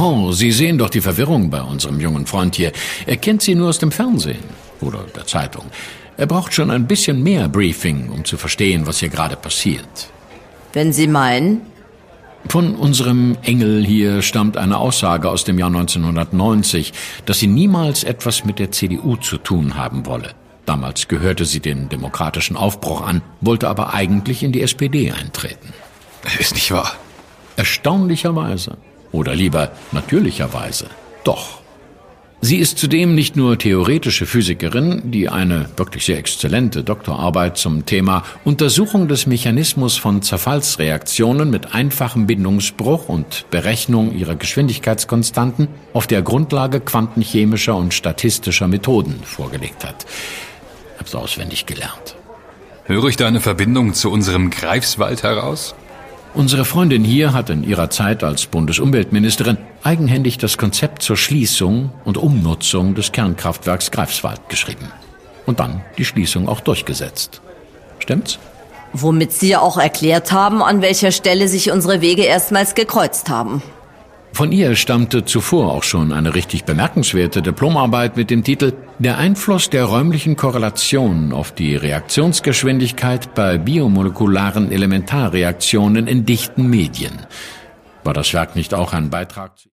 Oh, Sie sehen doch die Verwirrung bei unserem jungen Freund hier. Er kennt Sie nur aus dem Fernsehen oder der Zeitung. Er braucht schon ein bisschen mehr Briefing, um zu verstehen, was hier gerade passiert. Wenn Sie meinen? Von unserem Engel hier stammt eine Aussage aus dem Jahr 1990, dass sie niemals etwas mit der CDU zu tun haben wolle. Damals gehörte sie den demokratischen Aufbruch an, wollte aber eigentlich in die SPD eintreten. Ist nicht wahr. Erstaunlicherweise. Oder lieber natürlicherweise. Doch. Sie ist zudem nicht nur theoretische Physikerin, die eine wirklich sehr exzellente Doktorarbeit zum Thema Untersuchung des Mechanismus von Zerfallsreaktionen mit einfachem Bindungsbruch und Berechnung ihrer Geschwindigkeitskonstanten auf der Grundlage quantenchemischer und statistischer Methoden vorgelegt hat. Hab's auswendig gelernt. Höre ich da eine Verbindung zu unserem Greifswald heraus? Unsere Freundin hier hat in ihrer Zeit als Bundesumweltministerin eigenhändig das Konzept zur Schließung und Umnutzung des Kernkraftwerks Greifswald geschrieben. Und dann die Schließung auch durchgesetzt. Stimmt's? Womit Sie ja auch erklärt haben, an welcher Stelle sich unsere Wege erstmals gekreuzt haben. Von ihr stammte zuvor auch schon eine richtig bemerkenswerte Diplomarbeit mit dem Titel »Der Einfluss der räumlichen Korrelation auf die Reaktionsgeschwindigkeit bei biomolekularen Elementarreaktionen in dichten Medien«. War das Werk nicht auch ein Beitrag zu